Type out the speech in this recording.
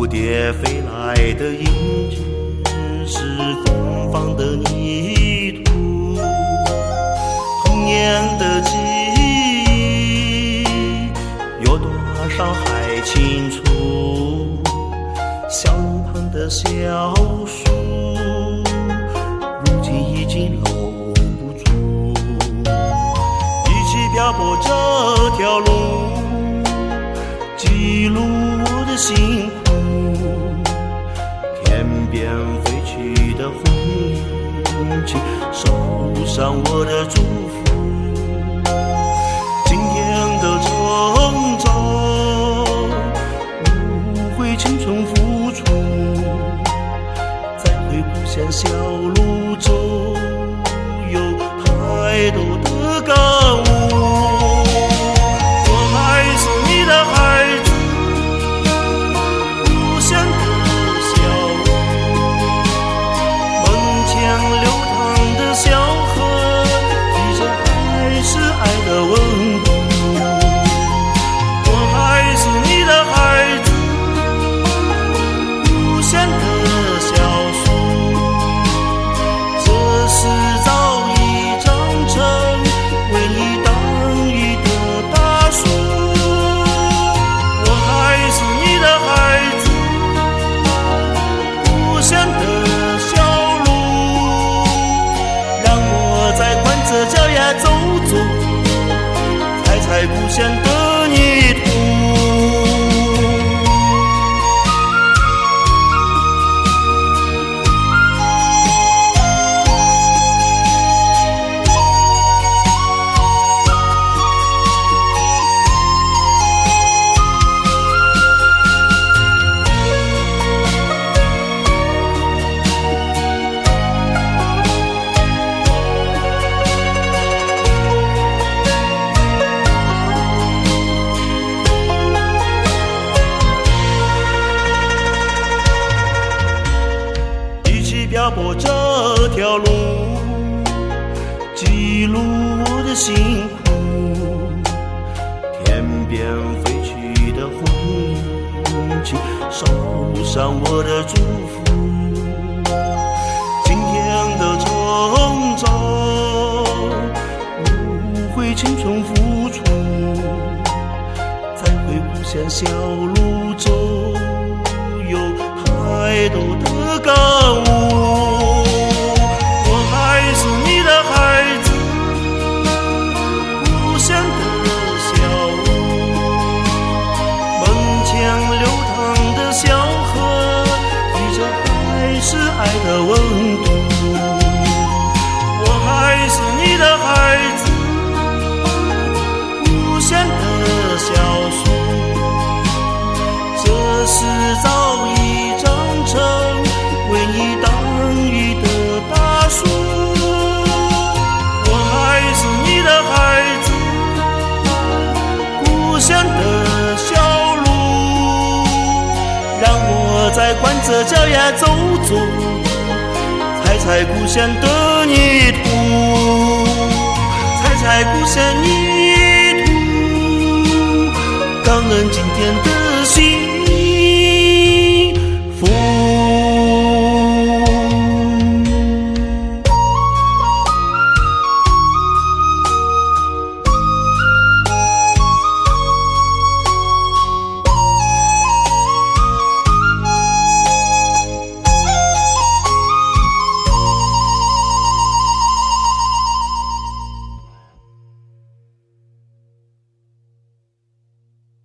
蝴蝶飞来的阴间是芬芳的泥土，童年的记忆有多少还清楚？小路旁的小树，如今已经搂不住。一起漂泊这条路，记录我的辛苦，天边飞去的红绫，请收上我的祝福。今天的成长，无悔青春付出，再回故乡小路中，有太多的感悟。在故乡的泥土，漂泊这条路，记录我的辛苦，天边飞去的红绫，收上我的祝福。今天的成长，无悔青春付出，再回故乡小路中，有太多的感悟。爱的温度，我还是你的孩子，故乡的小树，这是早已长成为你挡雨的大树。我还是你的孩子，故乡的小路，让我再光着脚丫走走，踩故乡的泥土，踩故乡泥土，感恩今天的幸